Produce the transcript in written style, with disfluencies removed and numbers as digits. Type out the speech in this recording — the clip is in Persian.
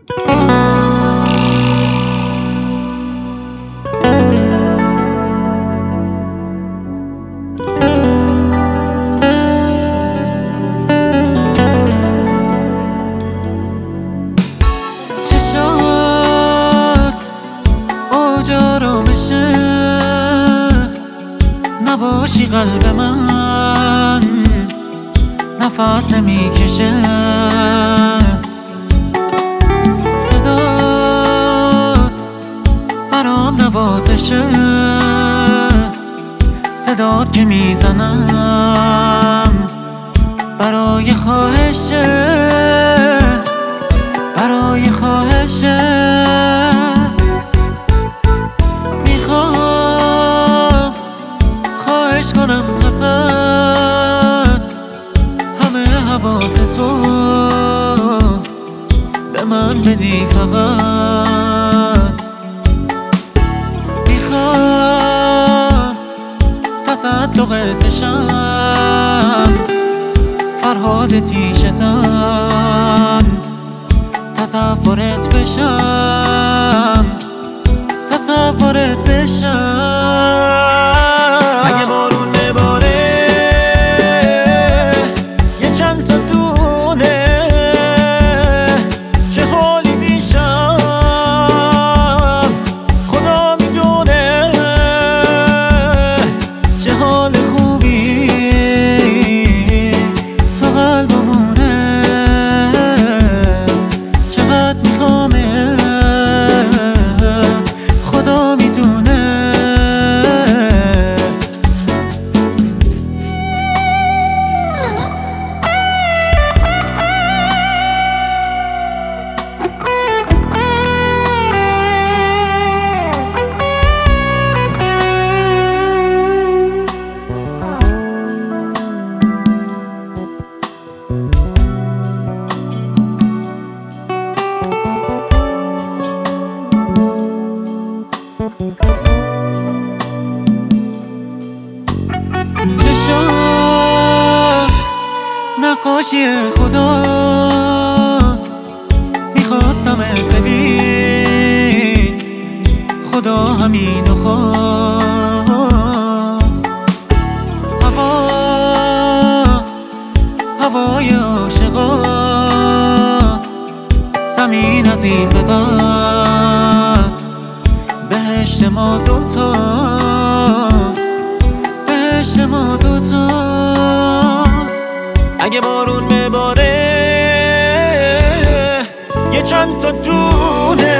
آرامشه نباشی قلب من نفس میکشه صدات برام نوازشه صدات که میزنم برای خواهشه برای خواهشه کنم ازت همه حواس تو به من بدی فقط میخوام تصدقت بشم فرهاد تیشه زن تصورت بشم تصورت بشم اگه بارون بباره یه چند تا دونه چه حالی میشم خدا میدونه چه حال خوبی تو قلبمونه چقدر میخوامت خدا میدونه چشات نقاشی خداست میخواستمت ببین خدا همینو خواست هوای عاشقاست زمین از این به بعد بهشت ما دوتاست بهشت ما دوتاست اگه بارون بباره یه چند تا دونه